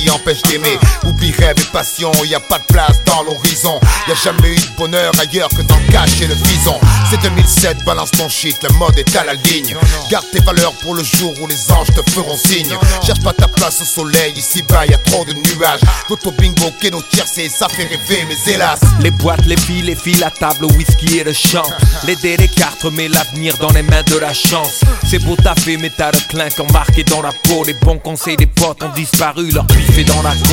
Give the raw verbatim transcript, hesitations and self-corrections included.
qui empêche d'aimer. Oublie rêve et passion, y a pas de place dans l'horizon. Y a jamais eu de bonheur ailleurs que dans le cash et le vison. C'est deux mille sept, balance ton shit, le mode est à la ligne. Garde tes valeurs pour le jour où les anges te feront signe. Cherche pas ta place au soleil, ici-bas y a trop de nuages. Toto bingo, Keno tiercé, ça fait rêver mais hélas. Les boîtes, les filles, les filles, la table, le whisky et le chant. Les dés, les cartes, remets l'avenir dans les mains de la chance. C'est beau taffer mais t'as le clinquant marqué dans la peau. Les bons conseils des potes ont disparu, leur pif est dans la côte.